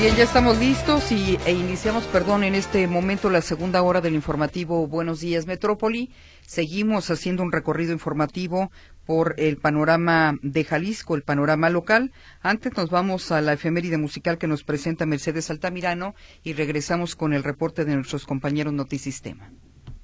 Bien, ya estamos listos e iniciamos, en este momento la segunda hora del informativo Buenos Días Metrópoli. Seguimos haciendo un recorrido informativo por el panorama de Jalisco, el panorama local. Antes nos vamos a la efeméride musical que nos presenta Mercedes Altamirano y regresamos con el reporte de nuestros compañeros Notisistema.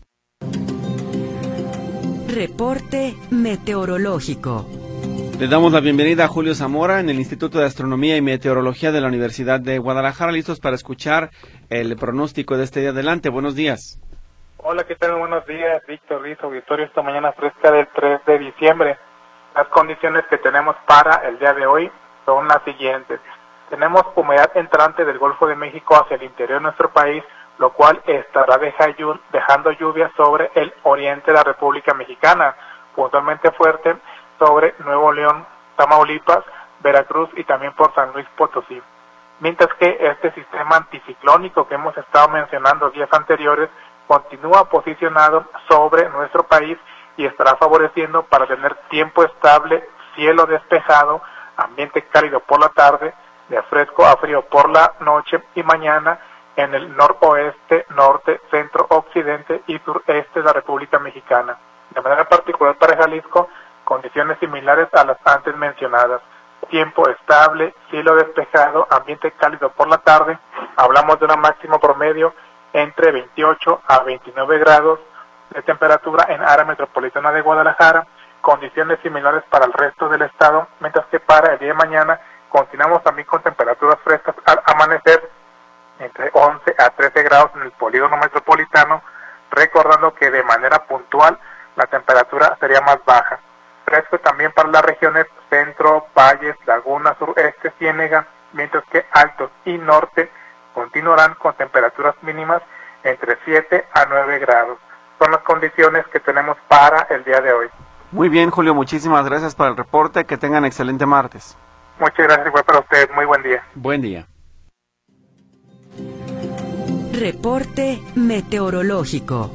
Reporte meteorológico. Le damos la bienvenida a Julio Zamora en el Instituto de Astronomía y Meteorología de la Universidad de Guadalajara, listos para escuchar el pronóstico de este día. Adelante, buenos días. Hola, ¿qué tal? Buenos días, Víctor Ruiz, auditorio, esta mañana fresca del 3 de diciembre. Las condiciones que tenemos para el día de hoy son las siguientes. Tenemos humedad entrante del Golfo de México hacia el interior de nuestro país, lo cual estará dejando lluvia sobre el oriente de la República Mexicana, puntualmente fuerte sobre Nuevo León, Tamaulipas, Veracruz y también por San Luis Potosí. Mientras que este sistema anticiclónico que hemos estado mencionando días anteriores continúa posicionado sobre nuestro país y estará favoreciendo para tener tiempo estable, cielo despejado, ambiente cálido por la tarde, de fresco a frío por la noche y mañana en el noroeste, norte, centro, occidente y sureste de la República Mexicana. De manera particular para Jalisco, condiciones similares a las antes mencionadas. Tiempo estable, cielo despejado, ambiente cálido por la tarde. Hablamos de una máxima promedio entre 28 a 29 grados de temperatura en área metropolitana de Guadalajara. Condiciones similares para el resto del estado, mientras que para el día de mañana continuamos también con temperaturas frescas al amanecer entre 11 a 13 grados en el polígono metropolitano, recordando que de manera puntual la temperatura sería más baja. Fresco también para las regiones centro, valles, laguna, sureste, ciénega, mientras que altos y norte continuarán con temperaturas mínimas entre 7 a 9 grados. Son las condiciones que tenemos para el día de hoy. Muy bien, Julio, muchísimas gracias por el reporte. Que tengan excelente martes. Muchas gracias, igual para ustedes. Muy buen día. Buen día. Reporte meteorológico.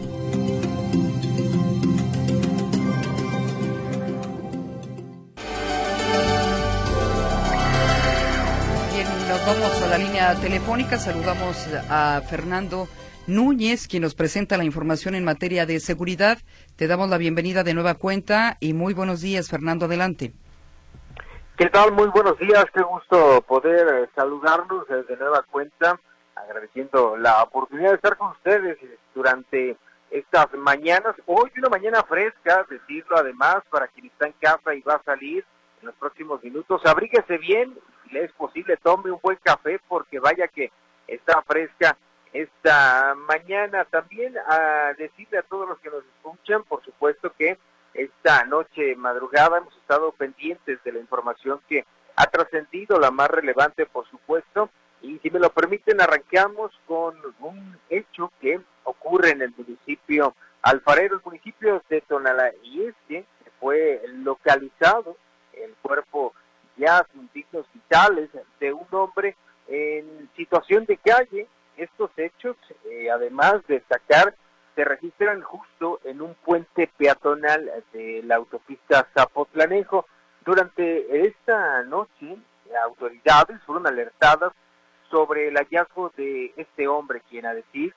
Nos vamos a la línea telefónica, saludamos a Fernando Núñez, quien nos presenta la información en materia de seguridad. Te damos la bienvenida de nueva cuenta y muy buenos días, Fernando, adelante. ¿Qué tal? Muy buenos días, qué gusto poder saludarlos de nueva cuenta, agradeciendo la oportunidad de estar con ustedes durante estas mañanas. Hoy una mañana fresca, decirlo además, para quien está en casa y va a salir en los próximos minutos. Abríguese bien, si le es posible, tome un buen café, porque vaya que está fresca esta mañana. También a decirle a todos los que nos escuchan, por supuesto que esta noche madrugada hemos estado pendientes de la información que ha trascendido, la más relevante por supuesto, y si me lo permiten arrancamos con un hecho que ocurre en el municipio alfarero, el municipio de Tonalá, y es que fue localizado el cuerpo ya sin signos vitales de un hombre en situación de calle. Estos hechos, además de destacar, se registran justo en un puente peatonal de la autopista Zapotlanejo. Durante esta noche, autoridades fueron alertadas sobre el hallazgo de este hombre, quien a decir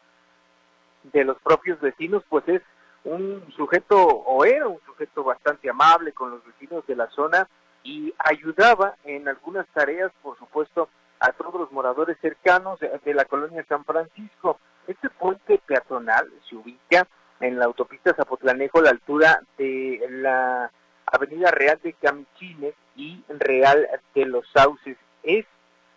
de los propios vecinos, pues es un sujeto, o era un sujeto bastante amable con los vecinos de la zona y ayudaba en algunas tareas, por supuesto, a todos los moradores cercanos de la colonia San Francisco. Este puente peatonal se ubica en la autopista Zapotlanejo a la altura de la avenida Real de Camichines y Real de los Sauces. Es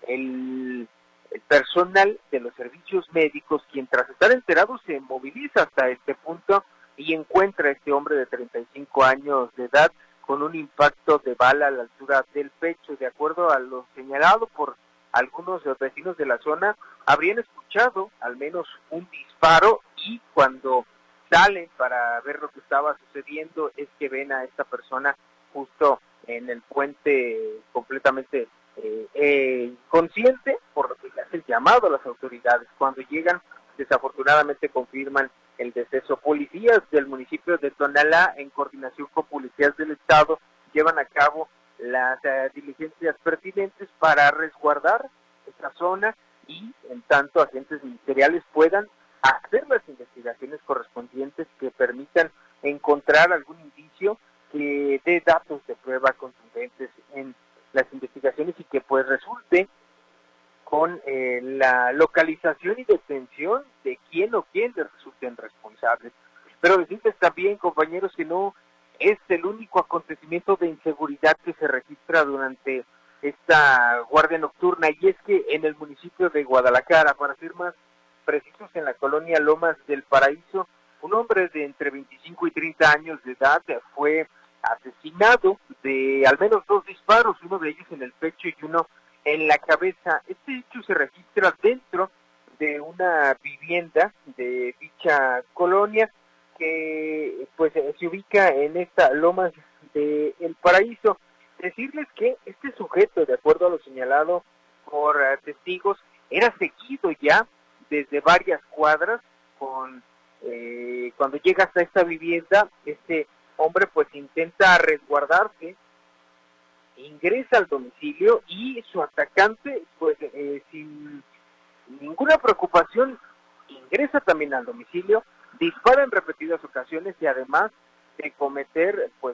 el personal de los servicios médicos quien, tras estar enterado, se moviliza hasta este punto y encuentra a este hombre de 35 años de edad con un impacto de bala a la altura del pecho. De acuerdo a lo señalado por algunos vecinos de la zona, habrían escuchado al menos un disparo y cuando salen para ver lo que estaba sucediendo es que ven a esta persona justo en el puente completamente inconsciente, por lo que le hace el llamado a las autoridades. Cuando llegan, desafortunadamente confirman el deceso. Policías del municipio de Tonalá, en coordinación con policías del estado, llevan a cabo las diligencias pertinentes para resguardar esta zona tanto, agentes ministeriales puedan hacer las investigaciones correspondientes que permitan encontrar algún indicio que dé datos de prueba contundentes en las investigaciones y que pues resulte con la localización y detención de quién o quiénes resulten responsables. Pero decirles también, compañeros, que no es el único acontecimiento de inseguridad que se registra durante esta guardia nocturna, y es que en el municipio de Guadalajara, para ser más precisos, en la colonia Lomas del Paraíso, un hombre de entre 25 y 30 años de edad fue asesinado de al menos 2 disparos, uno de ellos en el pecho y uno en la cabeza. Este hecho se registra dentro de una vivienda de dicha colonia que pues se ubica en esta Lomas del Paraíso. Decirles que este sujeto, de acuerdo a lo señalado por testigos, era seguido ya desde varias cuadras. Cuando llega hasta esta vivienda, este hombre pues intenta resguardarse, ingresa al domicilio y su atacante pues sin ninguna preocupación ingresa también al domicilio, dispara en repetidas ocasiones y además de cometer pues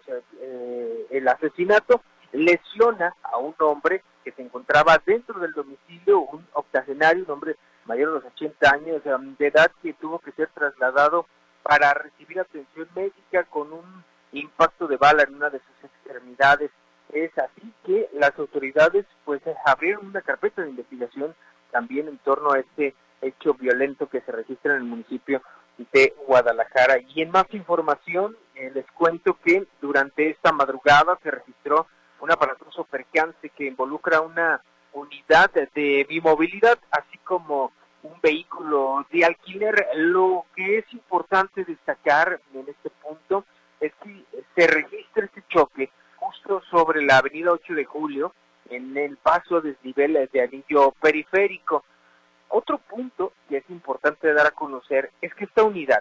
el asesinato, lesiona a un hombre que se encontraba dentro del domicilio, un octogenario, un hombre mayor de los 80 años de edad, que tuvo que ser trasladado para recibir atención médica con un impacto de bala en una de sus extremidades. Es así que las autoridades pues abrieron una carpeta de investigación también en torno a este hecho violento que se registra en el municipio de Guadalajara. Y en más información, les cuento que durante esta madrugada se registró un aparatoso percance que involucra una unidad de bimovilidad, así como un vehículo de alquiler. Lo que es importante destacar en este punto es que se registra este choque justo sobre la avenida 8 de Julio, en el paso a desnivel de anillo periférico. Otro punto que es importante dar a conocer es que esta unidad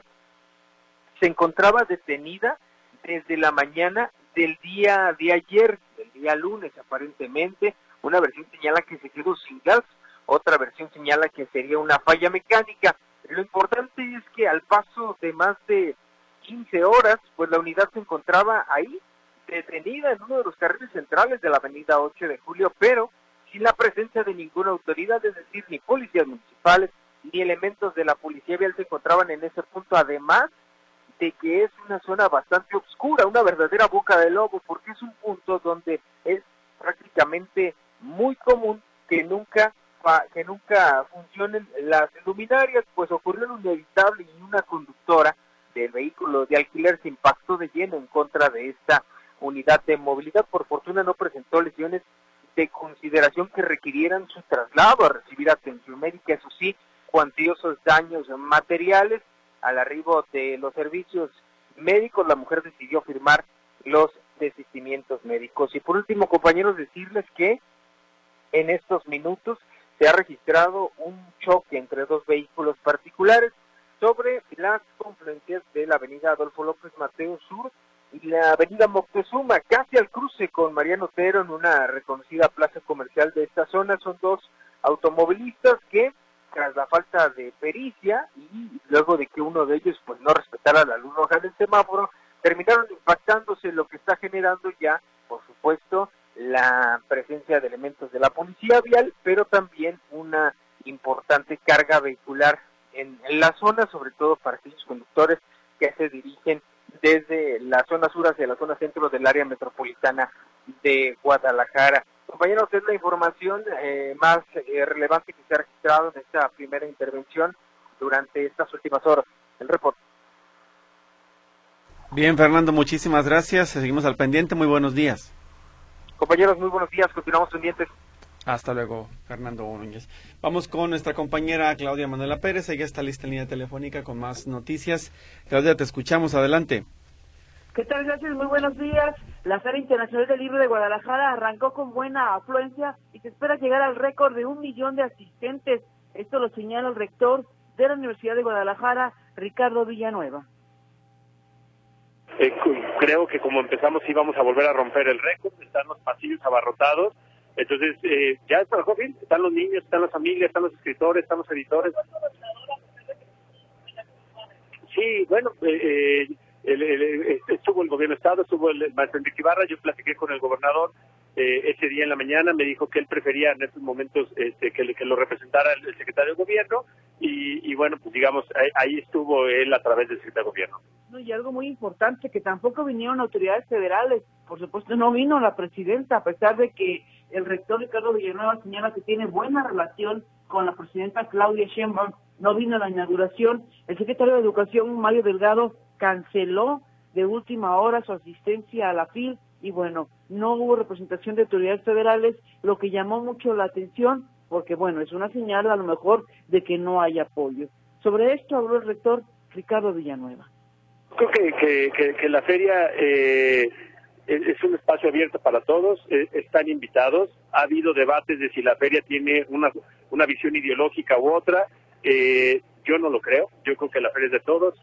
se encontraba detenida desde la mañana del día de ayer, del día lunes aparentemente. Una versión señala que se quedó sin gas, otra versión señala que sería una falla mecánica. Lo importante es que al paso de más de 15 horas, pues la unidad se encontraba ahí, detenida en uno de los carriles centrales de la avenida 8 de Julio, pero sin la presencia de ninguna autoridad, es decir, ni policías municipales, ni elementos de la policía vial se encontraban en ese punto, además de que es una zona bastante oscura, una verdadera boca de lobo, porque es un punto donde es prácticamente muy común que nunca funcionen las luminarias. Pues ocurrió lo inevitable y una conductora del vehículo de alquiler se impactó de lleno en contra de esta unidad de movilidad. Por fortuna no presentó lesiones de consideración que requirieran su traslado a recibir atención médica. Eso sí, cuantiosos daños materiales. Al arribo de los servicios médicos, la mujer decidió firmar los desistimientos médicos. Y por último, compañeros, decirles que en estos minutos se ha registrado un choque entre 2 vehículos particulares sobre las confluencias de la avenida Adolfo López Mateos Sur y la avenida Moctezuma, casi al cruce con Mariano Otero, en una reconocida plaza comercial de esta zona. Son 2 automovilistas que, tras la falta de pericia y luego de que uno de ellos pues no respetara la luz roja del semáforo, terminaron impactándose, lo que está generando ya, por supuesto, la presencia de elementos de la policía vial, pero también una importante carga vehicular en la zona, sobre todo para aquellos conductores que se dirigen desde la zona sur hacia la zona centro del área metropolitana de Guadalajara. Compañeros, es la información más relevante que se ha registrado en esta primera intervención durante estas últimas horas. El reporte. Bien, Fernando, muchísimas gracias. Seguimos al pendiente. Muy buenos días. Compañeros, muy buenos días. Continuamos pendientes. Hasta luego, Fernando Núñez. Vamos con nuestra compañera Claudia Manuela Pérez. Ella está lista en línea telefónica con más noticias. Claudia, te escuchamos. Adelante. ¿Qué tal? Gracias, muy buenos días. La Feria Internacional del Libro de Guadalajara arrancó con buena afluencia y se espera llegar al récord de 1 millón de asistentes. Esto lo señala el rector de la Universidad de Guadalajara, Ricardo Villanueva. Creo que como empezamos íbamos a volver a romper el récord, están los pasillos abarrotados Entonces, ya trabajó bien, están los niños, están las familias, están los escritores, están los editores. Sí, bueno, estuvo el gobierno de Estado, estuvo el maestro Enrique Ibarra, yo platiqué con el gobernador ese día en la mañana, me dijo que él prefería en estos momentos que lo representara el secretario de gobierno y bueno, pues digamos, ahí estuvo él a través del secretario de gobierno. No, y algo muy importante, que tampoco vinieron autoridades federales, por supuesto no vino la presidenta, a pesar de que el rector Ricardo Villanueva señala que tiene buena relación con la presidenta Claudia Sheinbaum, no vino a la inauguración. El secretario de Educación, Mario Delgado, canceló de última hora su asistencia a la FIL y bueno, no hubo representación de autoridades federales, lo que llamó mucho la atención, porque bueno, es una señal a lo mejor de que no hay apoyo. Sobre esto habló el rector Ricardo Villanueva. Creo que la feria es un espacio abierto para todos, están invitados, ha habido debates de si la feria tiene una visión ideológica u otra, yo no lo creo, yo creo que la feria es de todos.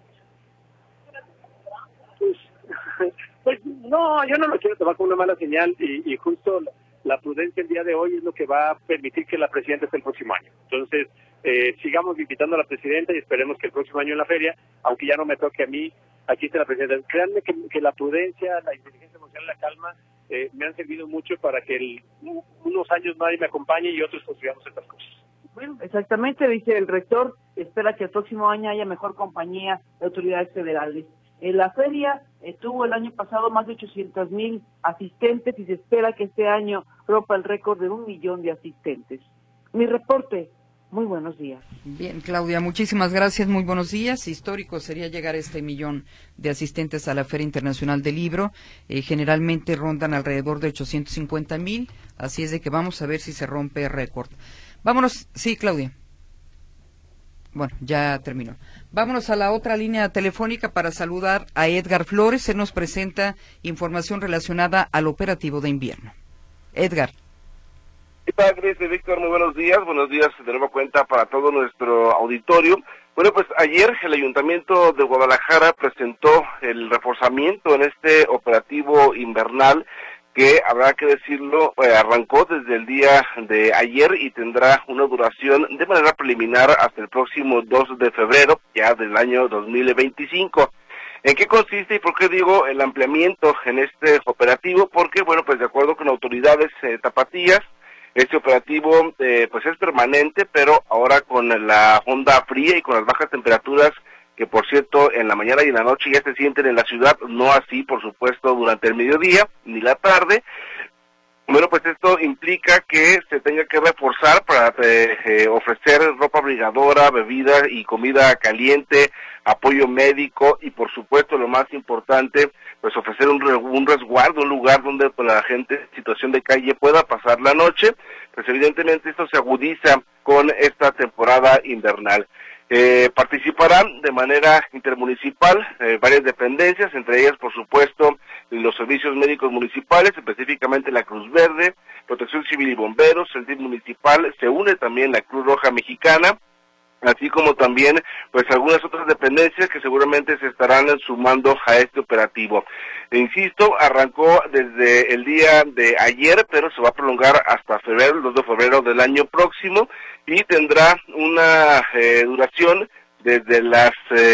Pues no, yo no lo quiero tomar como una mala señal y justo la prudencia el día de hoy es lo que va a permitir que la presidenta esté el próximo año. Entonces, sigamos invitando a la presidenta y esperemos que el próximo año en la feria, aunque ya no me toque a mí, aquí está la presidenta. Créanme que la prudencia, la inteligencia emocional, la calma, me han servido mucho para que unos años nadie me acompañe y otros construyamos estas cosas. Bueno, exactamente, dice el rector, espera que el próximo año haya mejor compañía de autoridades federales. En la feria tuvo el año pasado más de 800,000 asistentes y se espera que este año rompa el récord de 1 millón de asistentes. Mi reporte, muy buenos días. Bien, Claudia, muchísimas gracias, muy buenos días. Histórico sería llegar a este 1 millón de asistentes a la Feria Internacional del Libro. Generalmente rondan alrededor de 850,000, así es de que vamos a ver si se rompe el récord. Vámonos, sí, Claudia. Bueno, ya terminó. Vámonos a la otra línea telefónica para saludar a Edgar Flores. Él nos presenta información relacionada al operativo de invierno. Edgar. ¿Qué tal, Grace y Víctor? Muy buenos días de nueva cuenta para todo nuestro auditorio. Bueno, pues ayer el Ayuntamiento de Guadalajara presentó el reforzamiento en este operativo invernal que, habrá que decirlo, arrancó desde el día de ayer y tendrá una duración de manera preliminar hasta el próximo 2 de febrero, ya del año 2025. ¿En qué consiste y por qué digo el ampliamiento en este operativo? Porque, bueno, pues de acuerdo con autoridades tapatías, este operativo pues es permanente, pero ahora con la onda fría y con las bajas temperaturas que, por cierto, en la mañana y en la noche ya se sienten en la ciudad, no así, por supuesto, durante el mediodía ni la tarde. Bueno, pues esto implica que se tenga que reforzar para ofrecer ropa abrigadora, bebida y comida caliente, apoyo médico y, por supuesto, lo más importante, pues ofrecer un resguardo, un lugar donde la gente en situación de calle pueda pasar la noche. Pues evidentemente esto se agudiza con esta temporada invernal. Participarán de manera intermunicipal varias dependencias, entre ellas, por supuesto, los servicios médicos municipales, específicamente la Cruz Verde, Protección Civil y Bomberos, el DIF municipal, se une también la Cruz Roja Mexicana, así como también pues algunas otras dependencias que seguramente se estarán sumando a este operativo. Insisto, arrancó desde el día de ayer, pero se va a prolongar hasta febrero, el 2 de febrero del año próximo, y tendrá una duración desde las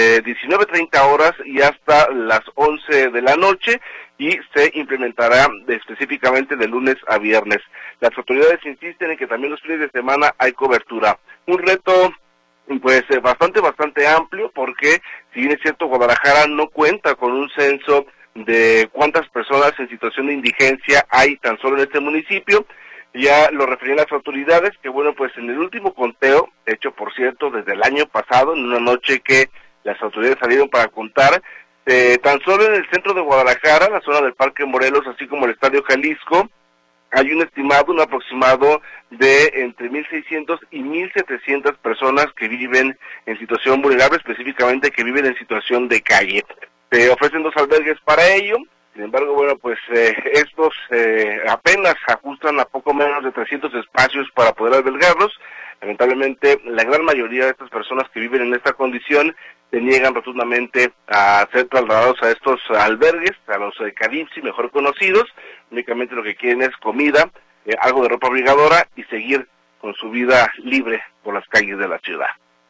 19:30 horas y hasta las 11 de la noche, y se implementará específicamente de lunes a viernes. Las autoridades insisten en que también los fines de semana hay cobertura. Un reto pues bastante amplio, porque si bien es cierto, Guadalajara no cuenta con un censo de cuántas personas en situación de indigencia hay tan solo en este municipio. Ya lo referían las autoridades, que bueno, pues en el último conteo, hecho por cierto desde el año pasado, en una noche que las autoridades salieron para contar, tan solo en el centro de Guadalajara, la zona del Parque Morelos, así como el Estadio Jalisco, hay un aproximado de entre 1,600 y 1,700 personas que viven en situación vulnerable, específicamente que viven en situación de calle. Se ofrecen 2 albergues para ello. Sin embargo, bueno, pues estos apenas ajustan a poco menos de 300 espacios para poder albergarlos. Lamentablemente, la gran mayoría de estas personas que viven en esta condición se niegan rotundamente a ser trasladados a estos albergues, a los CADIPSI mejor conocidos. Únicamente lo que quieren es comida, algo de ropa abrigadora y seguir con su vida libre por las calles de la ciudad.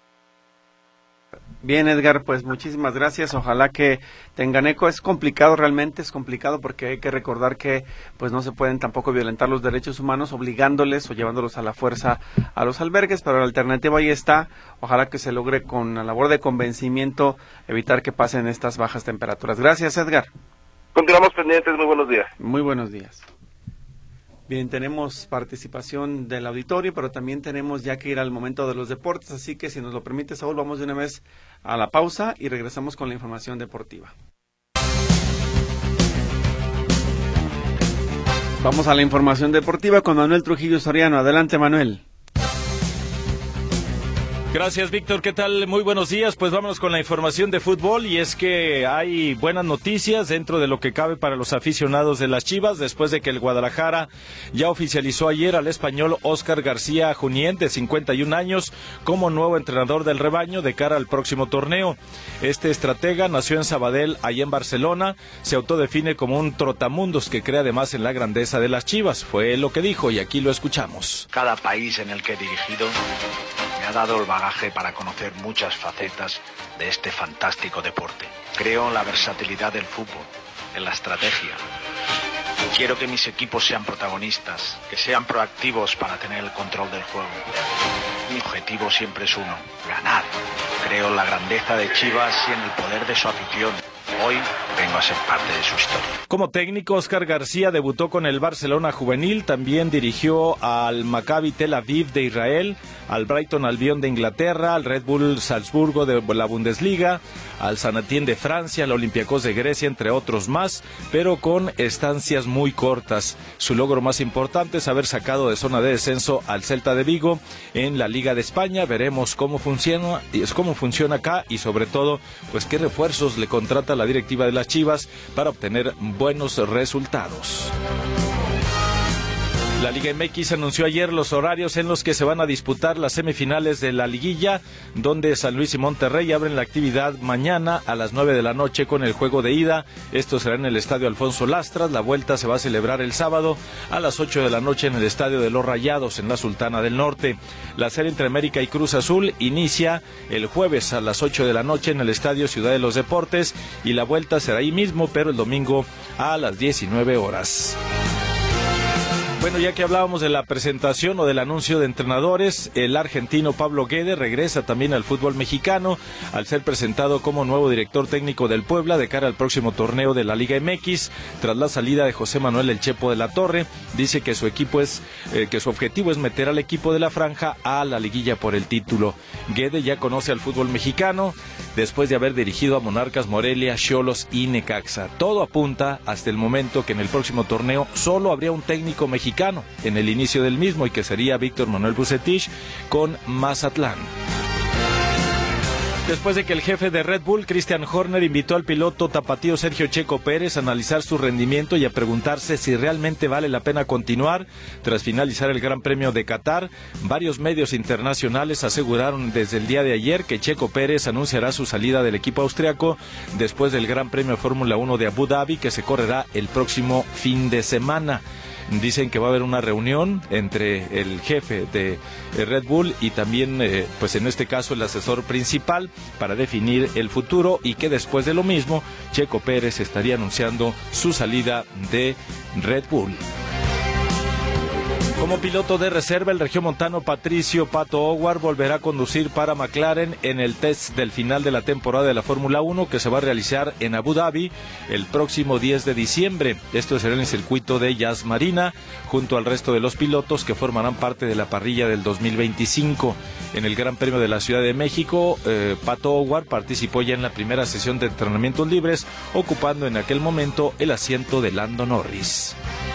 Bien, Edgar, pues muchísimas gracias. Ojalá que tengan eco. Es complicado, realmente es complicado, porque hay que recordar que pues no se pueden tampoco violentar los derechos humanos obligándoles o llevándolos a la fuerza a los albergues, pero la alternativa ahí está. Ojalá que se logre con la labor de convencimiento evitar que pasen estas bajas temperaturas. Gracias, Edgar. Continuamos pendientes. Muy buenos días. Muy buenos días. Bien, tenemos participación del auditorio, pero también tenemos ya que ir al momento de los deportes, así que si nos lo permite, Saúl, vamos de una vez a la pausa y regresamos con la información deportiva. Vamos a la información deportiva con Manuel Trujillo Soriano. Adelante, Manuel. Gracias, Víctor. ¿Qué tal? Muy buenos días. Pues vámonos con la información de fútbol, y es que hay buenas noticias dentro de lo que cabe para los aficionados de las Chivas, después de que el Guadalajara ya oficializó ayer al español Óscar García Junién, de 51 años, como nuevo entrenador del rebaño de cara al próximo torneo. Este estratega nació en Sabadell, allá en Barcelona, se autodefine como un trotamundos que cree además en la grandeza de las Chivas. Fue lo que dijo y aquí lo escuchamos. Cada país en el que he dirigido me ha dado el bagaje para conocer muchas facetas de este fantástico deporte. Creo en la versatilidad del fútbol, en la estrategia. Quiero que mis equipos sean protagonistas, que sean proactivos para tener el control del juego. Mi objetivo siempre es uno, ganar. Creo en la grandeza de Chivas y en el poder de su afición. Hoy vengo a ser parte de su historia. Como técnico, Óscar García debutó con el Barcelona juvenil, también dirigió al Maccabi Tel Aviv de Israel, al Brighton Albion de Inglaterra, al Red Bull Salzburgo de la Bundesliga, al Saint Etienne de Francia, al Olympiacos de Grecia, entre otros más, pero con estancias muy cortas. Su logro más importante es haber sacado de zona de descenso al Celta de Vigo en la Liga de España. Veremos cómo funciona acá, y sobre todo, pues qué refuerzos le contrata la directiva de las Chivas para obtener buenos resultados. La Liga MX anunció ayer los horarios en los que se van a disputar las semifinales de la liguilla, donde San Luis y Monterrey abren la actividad mañana a las 9 de la noche con el juego de ida. Esto será en el Estadio Alfonso Lastras. La vuelta se va a celebrar el sábado a las 8 de la noche en el Estadio de los Rayados, en la Sultana del Norte. La serie entre América y Cruz Azul inicia el jueves a las 8 de la noche en el Estadio Ciudad de los Deportes, y la vuelta será ahí mismo, pero el domingo a las 19 horas. Bueno, ya que hablábamos de la presentación o del anuncio de entrenadores, el argentino Pablo Guede regresa también al fútbol mexicano al ser presentado como nuevo director técnico del Puebla de cara al próximo torneo de la Liga MX, tras la salida de José Manuel El Chepo de la Torre. Dice que su objetivo es meter al equipo de la franja a la liguilla por el título. Guede ya conoce al fútbol mexicano después de haber dirigido a Monarcas Morelia, Xolos y Necaxa. Todo apunta hasta el momento que en el próximo torneo solo habría un técnico mexicano en el inicio del mismo, y que sería Víctor Manuel Bucetich con Mazatlán. Después de que el jefe de Red Bull, Christian Horner, invitó al piloto tapatío Sergio Checo Pérez a analizar su rendimiento y a preguntarse si realmente vale la pena continuar tras finalizar el Gran Premio de Qatar, varios medios internacionales aseguraron desde el día de ayer que Checo Pérez anunciará su salida del equipo austriaco después del Gran Premio Fórmula 1 de Abu Dhabi, que se correrá el próximo fin de semana. Dicen que va a haber una reunión entre el jefe de Red Bull y también, pues en este caso, el asesor principal para definir el futuro, y que después de lo mismo, Checo Pérez estaría anunciando su salida de Red Bull. Como piloto de reserva, el regiomontano Patricio Pato O'Ward volverá a conducir para McLaren en el test del final de la temporada de la Fórmula 1, que se va a realizar en Abu Dhabi el próximo 10 de diciembre. Esto será en el circuito de Yas Marina, junto al resto de los pilotos que formarán parte de la parrilla del 2025. En el Gran Premio de la Ciudad de México, Pato O'Ward participó ya en la primera sesión de entrenamientos libres, ocupando en aquel momento el asiento de Lando Norris.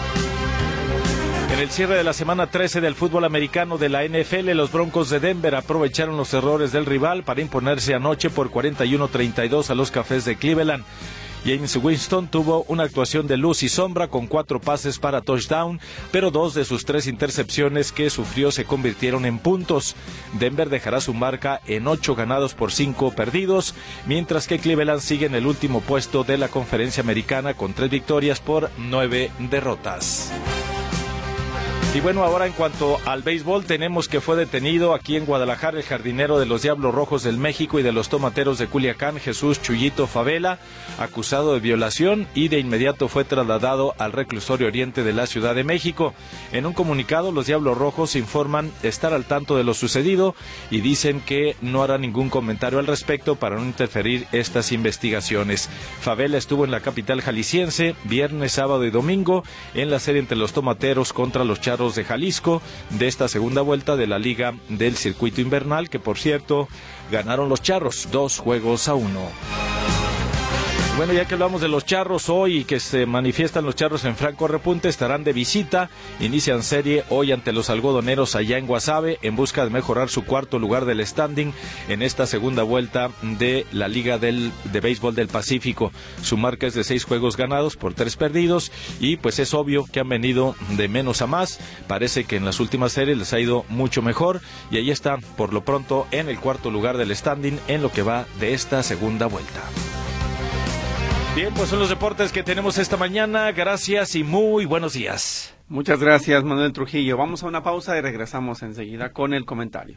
En el cierre de la semana 13 del fútbol americano de la NFL, los Broncos de Denver aprovecharon los errores del rival para imponerse anoche por 41-32 a los Cafés de Cleveland. James Winston tuvo una actuación de luz y sombra con 4 pases para touchdown, pero 2 de sus 3 intercepciones que sufrió se convirtieron en puntos. Denver dejará su marca en 8 ganados por 5 perdidos, mientras que Cleveland sigue en el último puesto de la conferencia americana con 3 victorias por 9 derrotas. Y bueno, ahora en cuanto al béisbol, tenemos que fue detenido aquí en Guadalajara el jardinero de los Diablos Rojos del México y de los Tomateros de Culiacán, Jesús Chuyito Favela, acusado de violación, y de inmediato fue trasladado al reclusorio oriente de la Ciudad de México. En un comunicado, los Diablos Rojos informan estar al tanto de lo sucedido y dicen que no hará ningún comentario al respecto para no interferir estas investigaciones. Favela estuvo en la capital jalisciense viernes, sábado y domingo en la serie entre los Tomateros contra los Charros de Jalisco de esta segunda vuelta de la Liga del Circuito Invernal, que por cierto ganaron los Charros 2-1. Bueno, ya que hablamos de los Charros hoy y que se manifiestan los Charros en franco repunte, estarán de visita, inician serie hoy ante los algodoneros allá en Guasave en busca de mejorar su cuarto lugar del standing en esta segunda vuelta de la Liga de Béisbol del Pacífico. Su marca es de 6 juegos ganados por 3 perdidos y pues es obvio que han venido de menos a más. Parece que en las últimas series les ha ido mucho mejor y ahí están por lo pronto en el cuarto lugar del standing en lo que va de esta segunda vuelta. Bien, pues son los reportes que tenemos esta mañana. Gracias y muy buenos días. Muchas gracias, Manuel Trujillo. Vamos a una pausa y regresamos enseguida con el comentario.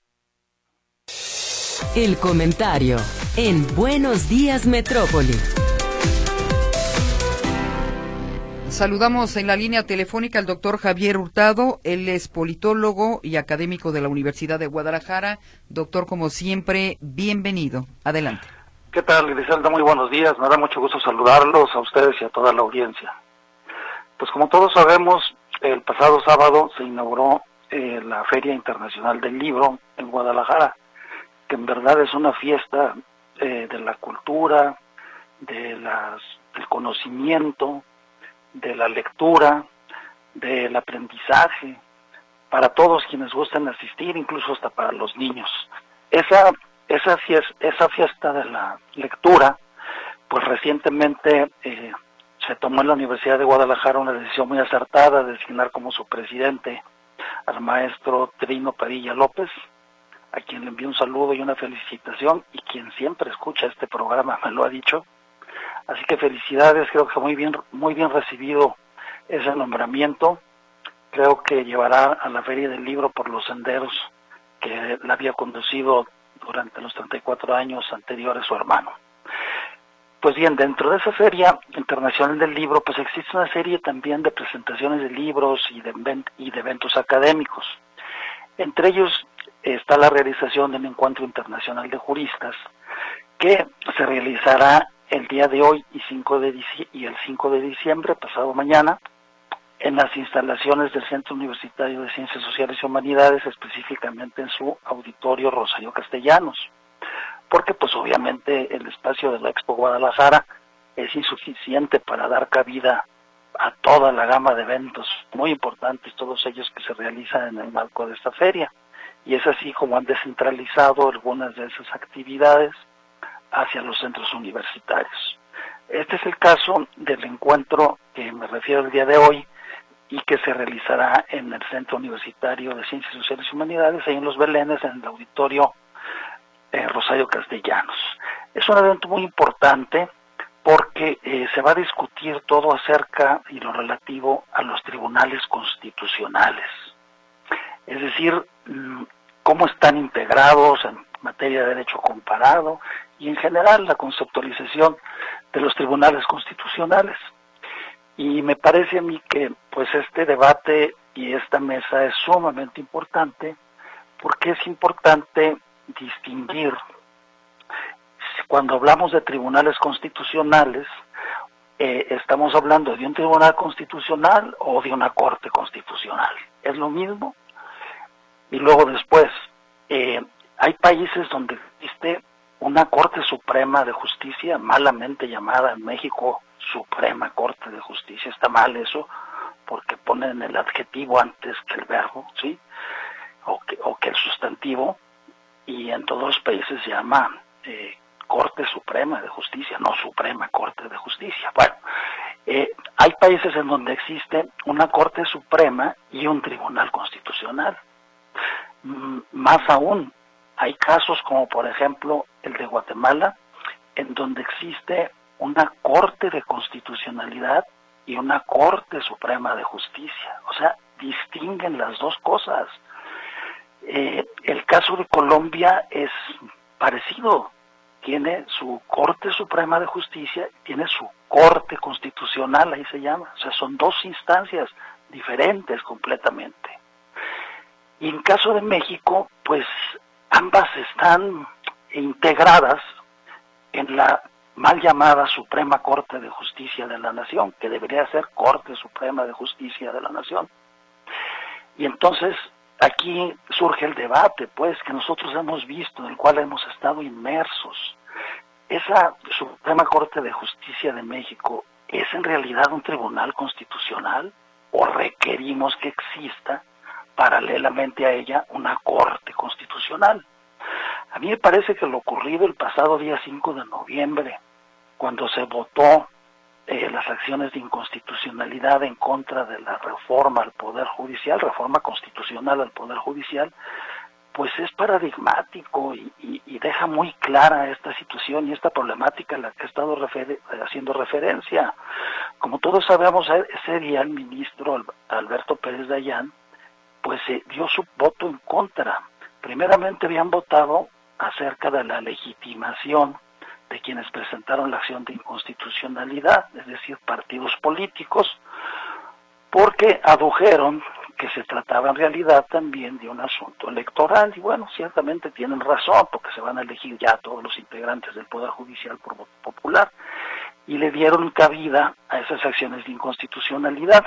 El comentario en Buenos Días Metrópoli. Saludamos en la línea telefónica al doctor Javier Hurtado. Él es politólogo y académico de la Universidad de Guadalajara. Doctor, como siempre, bienvenido. Adelante. ¿Qué tal, Griselda? Muy buenos días. Me da mucho gusto saludarlos a ustedes y a toda la audiencia. Pues como todos sabemos, el pasado sábado se inauguró la Feria Internacional del Libro en Guadalajara, que en verdad es una fiesta de la cultura, del conocimiento, de la lectura, del aprendizaje, para todos quienes gusten asistir, incluso hasta para los niños. Esa fiesta de la lectura, pues recientemente se tomó en la Universidad de Guadalajara una decisión muy acertada de designar como su presidente al maestro Trino Padilla López, a quien le envío un saludo y una felicitación, y quien siempre escucha este programa me lo ha dicho. Así que felicidades, creo que muy bien recibido ese nombramiento. Creo que llevará a la Feria del Libro por los senderos que la había conducido durante los 34 años anteriores su hermano. Pues bien, dentro de esa Feria Internacional del Libro, pues existe una serie también de presentaciones de libros y de eventos académicos. Entre ellos está la realización del Encuentro Internacional de Juristas, que se realizará el día de hoy y el 5 de diciembre, pasado mañana, en las instalaciones del Centro Universitario de Ciencias Sociales y Humanidades, específicamente en su auditorio Rosario Castellanos, porque pues obviamente el espacio de la Expo Guadalajara es insuficiente para dar cabida a toda la gama de eventos muy importantes, todos ellos que se realizan en el marco de esta feria, y es así como han descentralizado algunas de esas actividades hacia los centros universitarios. Este es el caso del encuentro que me refiero el día de hoy, y que se realizará en el Centro Universitario de Ciencias Sociales y Humanidades, ahí en Los Belénes, en el auditorio Rosario Castellanos. Es un evento muy importante porque se va a discutir todo acerca y lo relativo a los tribunales constitucionales. Es decir, cómo están integrados en materia de derecho comparado y en general la conceptualización de los tribunales constitucionales. Y me parece a mí que pues este debate y esta mesa es sumamente importante porque es importante distinguir cuando hablamos de tribunales constitucionales, estamos hablando de un tribunal constitucional o de una corte constitucional. ¿Es lo mismo? Y luego después, hay países donde existe una Corte Suprema de Justicia, malamente llamada en México Suprema Corte de Justicia. Está mal eso, porque ponen el adjetivo antes que el verbo, ¿sí? O que el sustantivo, y en todos los países se llama Corte Suprema de Justicia, no Suprema Corte de Justicia. Bueno, hay países en donde existe una Corte Suprema y un Tribunal Constitucional. Más aún, hay casos como por ejemplo el de Guatemala, en donde existe una Corte de Constitucionalidad y una Corte Suprema de Justicia, o sea, distinguen las dos cosas. El caso de Colombia es parecido. Tiene su Corte Suprema de Justicia, tiene su Corte Constitucional, ahí se llama. O sea, son dos instancias diferentes completamente. Y en caso de México, pues ambas están integradas en la mal llamada Suprema Corte de Justicia de la Nación, que debería ser Corte Suprema de Justicia de la Nación. Y entonces aquí surge el debate, pues, que nosotros hemos visto, en el cual hemos estado inmersos. ¿Esa Suprema Corte de Justicia de México es en realidad un tribunal constitucional o requerimos que exista paralelamente a ella una Corte Constitucional? A mí me parece que lo ocurrido el pasado día 5 de noviembre, cuando se votó las acciones de inconstitucionalidad en contra de la reforma al Poder Judicial, reforma constitucional al Poder Judicial, pues es paradigmático y deja muy clara esta situación y esta problemática a la que he estado haciendo referencia. Como todos sabemos, ese día el ministro Alberto Pérez Dayán pues dio su voto en contra. Primeramente habían votado acerca de la legitimación de quienes presentaron la acción de inconstitucionalidad, es decir, partidos políticos, porque adujeron que se trataba en realidad también de un asunto electoral, y bueno, ciertamente tienen razón, porque se van a elegir ya todos los integrantes del Poder Judicial por voto popular, y le dieron cabida a esas acciones de inconstitucionalidad.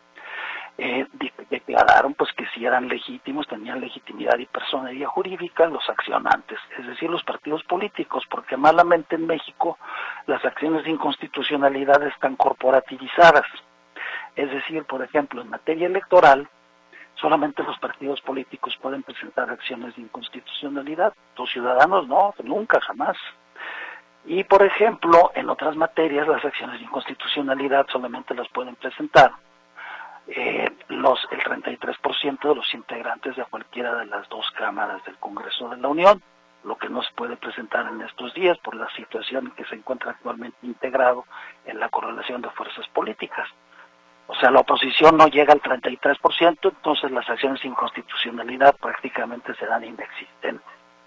Declararon pues que si eran legítimos, tenían legitimidad y personería jurídica los accionantes, es decir, los partidos políticos, porque malamente en México las acciones de inconstitucionalidad están corporativizadas. Es decir, por ejemplo, en materia electoral, solamente los partidos políticos pueden presentar acciones de inconstitucionalidad, los ciudadanos no, nunca, jamás. Y, por ejemplo, en otras materias, las acciones de inconstitucionalidad solamente las pueden presentar el 33% de los integrantes de cualquiera de las dos cámaras del Congreso de la Unión, lo que no se puede presentar en estos días por la situación en que se encuentra actualmente integrado en la correlación de fuerzas políticas. O sea, la oposición no llega al 33%, entonces las acciones de inconstitucionalidad prácticamente serán inexistentes.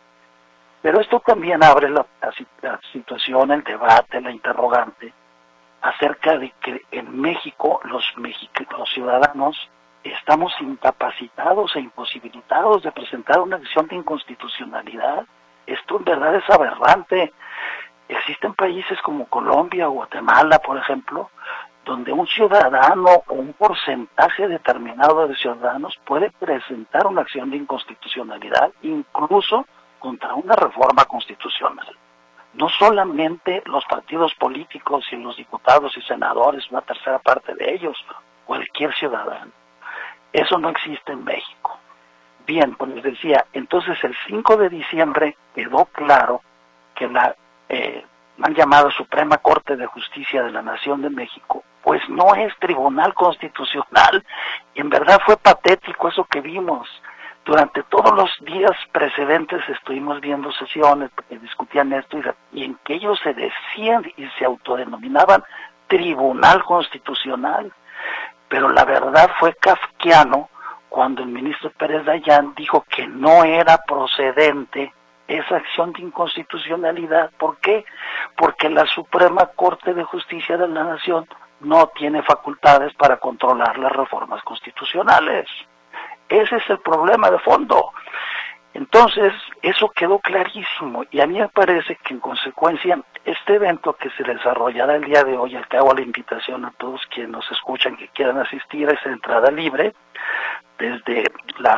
Pero esto también abre la situación, el debate, la interrogante, acerca de que en México los ciudadanos estamos incapacitados e imposibilitados de presentar una acción de inconstitucionalidad. Esto en verdad es aberrante. Existen países como Colombia o Guatemala, por ejemplo, donde un ciudadano o un porcentaje determinado de ciudadanos puede presentar una acción de inconstitucionalidad, incluso contra una reforma constitucional. No solamente los partidos políticos y los diputados y senadores, una tercera parte de ellos, cualquier ciudadano. Eso no existe en México. Bien, pues les decía, entonces el 5 de diciembre quedó claro que la mal llamada Suprema Corte de Justicia de la Nación de México, pues no es tribunal constitucional, y en verdad fue patético eso que vimos. Durante todos los días precedentes estuvimos viendo sesiones que discutían esto y en que ellos se decían y se autodenominaban Tribunal Constitucional. Pero la verdad fue kafkiano cuando el ministro Pérez Dayán dijo que no era procedente esa acción de inconstitucionalidad. ¿Por qué? Porque la Suprema Corte de Justicia de la Nación no tiene facultades para controlar las reformas constitucionales. Ese es el problema de fondo. Entonces, eso quedó clarísimo y a mí me parece que en consecuencia este evento que se desarrollará el día de hoy, al que hago la invitación a todos quienes nos escuchan que quieran asistir, es entrada libre desde las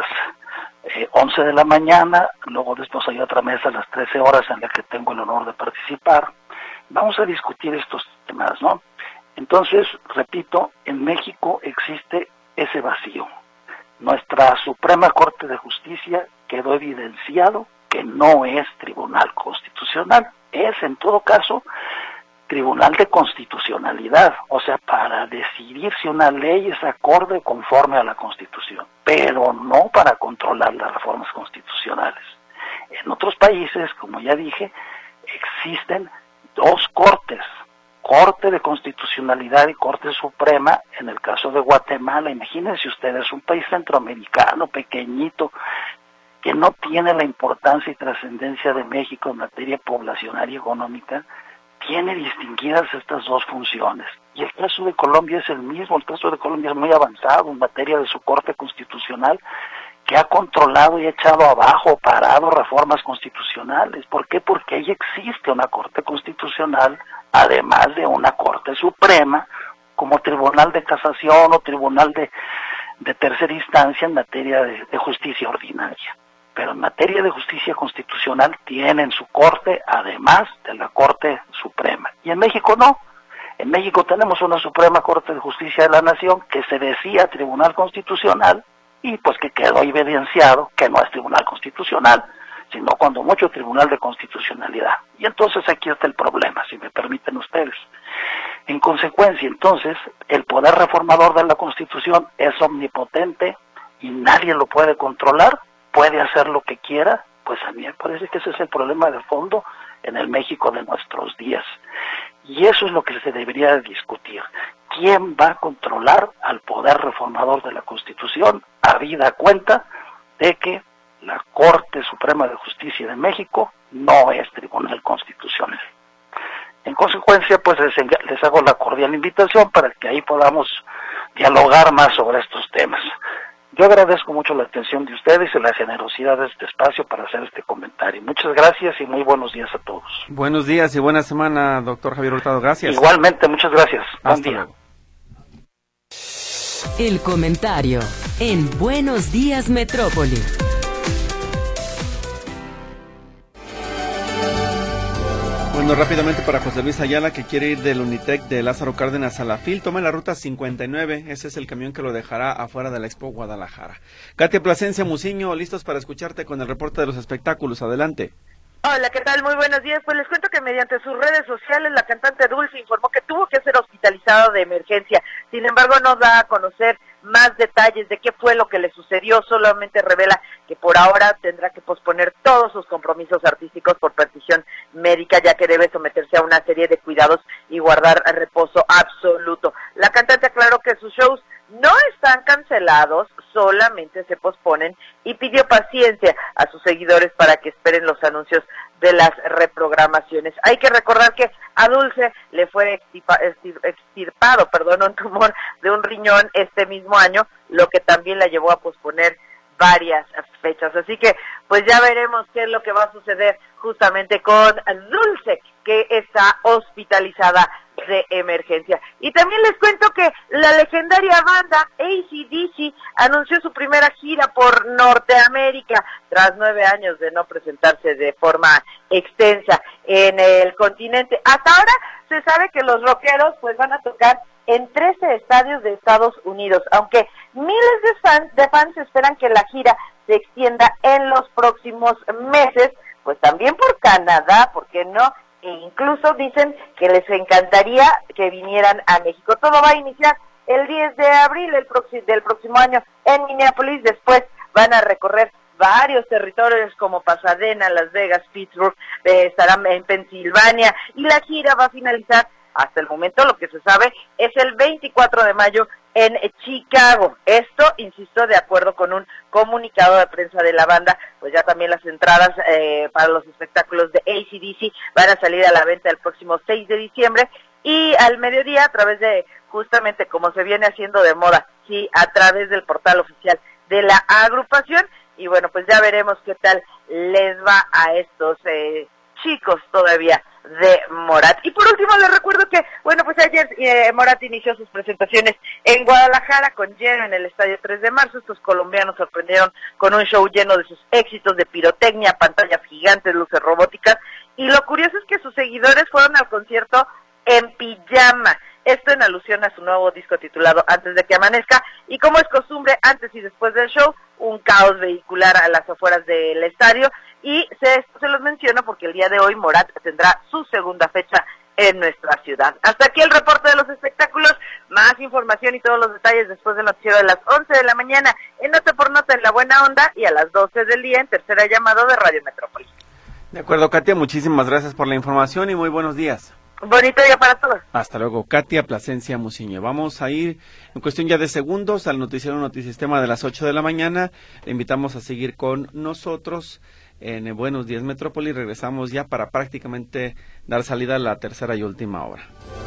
11 de la mañana, luego después hay otra mesa a las 13 horas en la que tengo el honor de participar. Vamos a discutir estos temas, ¿no? Entonces, repito, en México existe ese vacío. Nuestra Suprema Corte de Justicia quedó evidenciado que no es tribunal constitucional, es en todo caso tribunal de constitucionalidad, o sea, para decidir si una ley es acorde o conforme a la Constitución, pero no para controlar las reformas constitucionales. En otros países, como ya dije, existen dos cortes, Corte de Constitucionalidad y Corte Suprema en el caso de Guatemala. Imagínense ustedes, un país centroamericano, pequeñito, que no tiene la importancia y trascendencia de México en materia poblacional y económica, tiene distinguidas estas dos funciones. Y el caso de Colombia es el mismo. El caso de Colombia es muy avanzado en materia de su Corte Constitucional, que ha controlado y echado abajo, parado reformas constitucionales. ¿Por qué? Porque ahí existe una Corte Constitucional, además de una Corte Suprema, como Tribunal de Casación o Tribunal de Tercera Instancia en materia de justicia ordinaria. Pero en materia de justicia constitucional tienen su Corte, además de la Corte Suprema. Y en México no. En México tenemos una Suprema Corte de Justicia de la Nación que se decía Tribunal Constitucional, y pues que quedó evidenciado que no es Tribunal Constitucional, sino cuando mucho Tribunal de Constitucionalidad. Y entonces aquí está el problema, si me permiten ustedes. En consecuencia, entonces, el poder reformador de la Constitución es omnipotente y nadie lo puede controlar, puede hacer lo que quiera. Pues a mí me parece que ese es el problema de fondo en el México de nuestros días. Y eso es lo que se debería de discutir. ¿Quién va a controlar al poder reformador de la Constitución, habida cuenta de que la Corte Suprema de Justicia de México no es Tribunal Constitucional? En consecuencia, pues les hago la cordial invitación para que ahí podamos dialogar más sobre estos temas. Yo agradezco mucho la atención de ustedes y la generosidad de este espacio para hacer este comentario. Muchas gracias y muy buenos días a todos. Buenos días y buena semana, doctor Javier Hurtado. Gracias. Igualmente, muchas gracias. Buen día. Luego. El comentario en Buenos Días Metrópoli. Bueno, rápidamente para José Luis Ayala, que quiere ir del Unitec de Lázaro Cárdenas a la FIL, tome la ruta 59, ese es el camión que lo dejará afuera de la Expo Guadalajara. Katia Plasencia, Muciño, listos para escucharte con el reporte de los espectáculos, adelante. Hola, ¿qué tal? Muy buenos días. Pues les cuento que mediante sus redes sociales la cantante Dulce informó que tuvo que ser hospitalizada de emergencia. Sin embargo, no da a conocer más detalles de qué fue lo que le sucedió, solamente revela que por ahora tendrá que posponer todos sus compromisos artísticos por petición médica, ya que debe someterse a una serie de cuidados y guardar reposo absoluto. La cantante aclaró que sus shows no están cancelados, solamente se posponen y pidió paciencia a sus seguidores para que esperen los anuncios de las reprogramaciones. Hay que recordar que a Dulce le fue extirpado un tumor de un riñón este mismo año, lo que también la llevó a posponer varias fechas. Así que pues ya veremos qué es lo que va a suceder justamente con Dulce, que está hospitalizada de emergencia. Y también les cuento que la legendaria banda AC/DC anunció su primera gira por Norteamérica tras 9 años de no presentarse de forma extensa en el continente. Hasta ahora se sabe que los rockeros pues van a tocar en 13 estadios de Estados Unidos, aunque miles de fans esperan que la gira se extienda en los próximos meses, pues también por Canadá, ¿por qué no? E incluso dicen que les encantaría que vinieran a México. Todo va a iniciar el 10 de abril del próximo año en Minneapolis. Después van a recorrer varios territorios como Pasadena, Las Vegas, Pittsburgh, estarán en Pensilvania, y la gira va a finalizar, hasta el momento lo que se sabe, es el 24 de mayo en Chicago. Esto, insisto, de acuerdo con un comunicado de prensa de la banda, pues ya también las entradas para los espectáculos de AC/DC van a salir a la venta el próximo 6 de diciembre y al mediodía a través de, justamente como se viene haciendo de moda, sí, a través del portal oficial de la agrupación. Y bueno, pues ya veremos qué tal les va a estos chicos todavía de Morat. Y por último les recuerdo que, bueno, pues ayer Morat inició sus presentaciones en Guadalajara con lleno en el Estadio 3 de Marzo. Estos colombianos sorprendieron con un show lleno de sus éxitos de pirotecnia, pantallas gigantes, luces robóticas, y lo curioso es que sus seguidores fueron al concierto en pijama. Esto en alusión a su nuevo disco titulado Antes de que amanezca, y como es costumbre, antes y después del show, un caos vehicular a las afueras del estadio. Y se los menciono porque el día de hoy Morat tendrá su segunda fecha en nuestra ciudad. Hasta aquí el reporte de los espectáculos. Más información y todos los detalles después del noticiero de las 11 de la mañana en Nota por Nota en La Buena Onda, y a las 12 del día en Tercera Llamado de Radio Metrópoli. De acuerdo, Katia, muchísimas gracias por la información y muy buenos días. Bonito día para todos. Hasta luego, Katia Plasencia Musiño. Vamos a ir en cuestión ya de segundos al noticiero Notisistema de las 8 de la mañana. Le invitamos a seguir con nosotros en Buenos Días Metrópoli. Regresamos ya para prácticamente dar salida a la tercera y última hora.